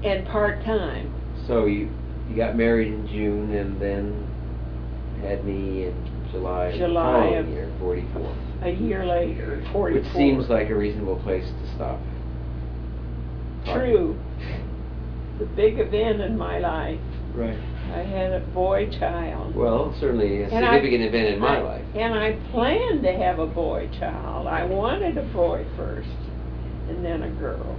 and part-time. So you got married in June and then had me in July of the following year, 44. A year later, 44. Which seems like a reasonable place to stop. True. The big event in my life. Right. I had a boy child. Well, certainly a significant event in my life. And I planned to have a boy child. I wanted a boy first, and then a girl.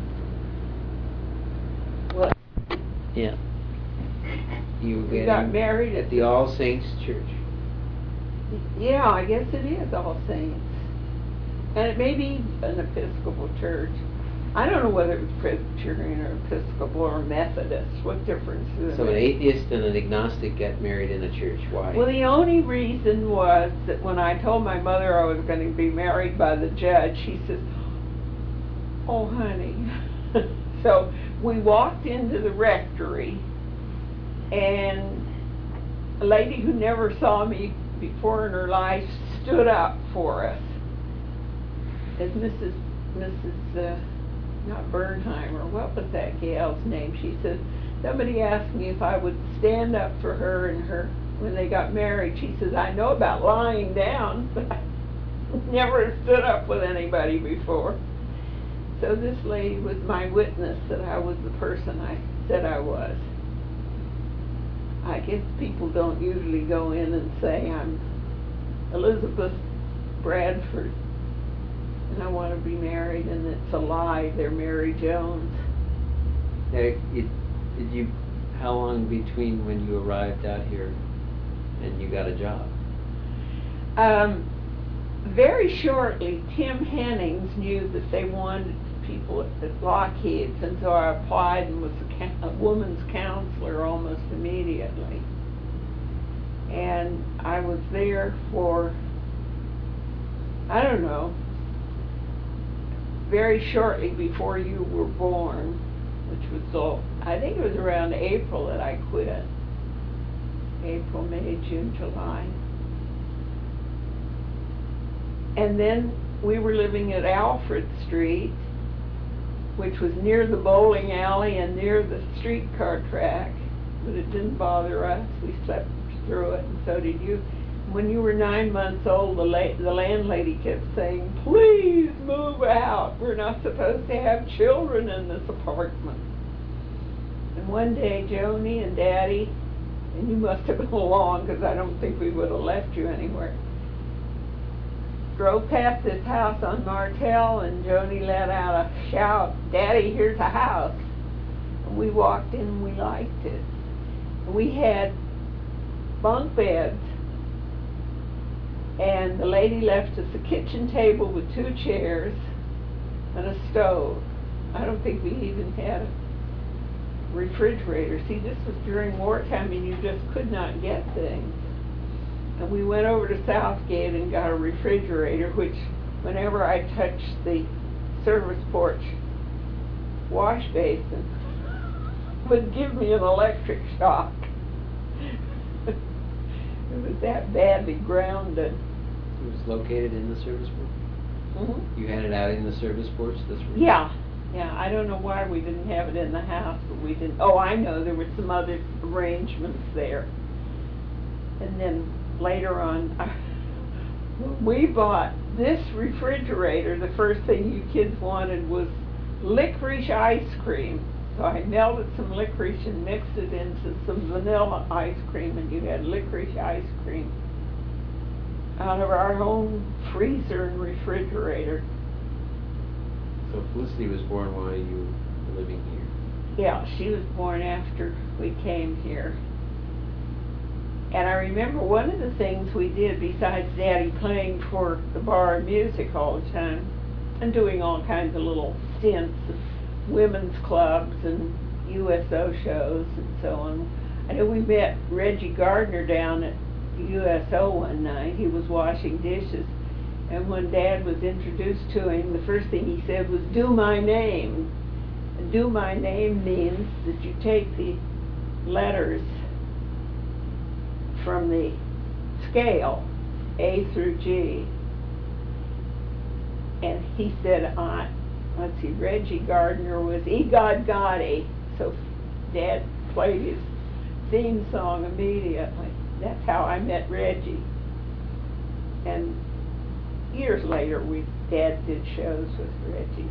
Well, yeah. We got married at the All Saints Church. Yeah, I guess it is All Saints. And it may be an Episcopal church. I don't know whether it was Presbyterian or Episcopal or Methodist. What difference does it make? So an atheist and an agnostic got married in a church. Why? Well, the only reason was that when I told my mother I was going to be married by the judge, she says, "Oh, honey." So we walked into the rectory, and a lady who never saw me before in her life stood up for us. As Mrs. Not Bernheimer, what was that gal's name? She said, somebody asked me if I would stand up for her and her when they got married. She says, I know about lying down, but I never stood up with anybody before. So this lady was my witness that I was the person I said I was. I guess people don't usually go in and say, I'm Elizabeth Bradford, and I want to be married, and it's a lie, they're Mary Jones. How long between when you arrived out here and you got a job? Very shortly. Tim Hennings knew that they wanted people at Lockheed's, and so I applied and was a woman's counselor almost immediately. And I was there for, I don't know, very shortly before you were born, which was, I think it was around April that I quit. April, May, June, July. And then we were living at Alfred Street, which was near the bowling alley and near the streetcar track, but it didn't bother us. We slept through it, and so did you. When you were 9 months old, the landlady kept saying, please move out. We're not supposed to have children in this apartment. And one day, Joni and Daddy, and you must have been along because I don't think we would have left you anywhere, drove past this house on Martel, and Joni let out a shout, Daddy, here's a house. And we walked in and we liked it. And we had bunk beds. And the lady left us a kitchen table with 2 chairs and a stove. I don't think we even had a refrigerator. See, this was during wartime and you just could not get things. And we went over to Southgate and got a refrigerator, which whenever I touched the service porch wash basin would give me an electric shock. It was that badly grounded. It was located in the service porch? Mm-hmm. You had it out in the service porch? Yeah. I don't know why we didn't have it in the house, but we didn't. Oh, I know, there were some other arrangements there. And then later on, we bought this refrigerator. The first thing you kids wanted was licorice ice cream. So I melted some licorice and mixed it into some vanilla ice cream, and you had licorice ice cream out of our own freezer and refrigerator. So Felicity was born while you were living here? Yeah, she was born after we came here. And I remember one of the things we did, besides Daddy playing for the bar and music all the time, and doing all kinds of little stints of women's clubs and USO shows and so on. I know we met Reggie Gardner down at USO one night. He was washing dishes, and when Dad was introduced to him, the first thing he said was, do my name. And do my name means that you take the letters from the scale, A through G. And he said, let's see, Reggie Gardner was E-God Gotti. So Dad played his theme song immediately. That's how I met Reggie. And years later, Dad did shows with Reggie.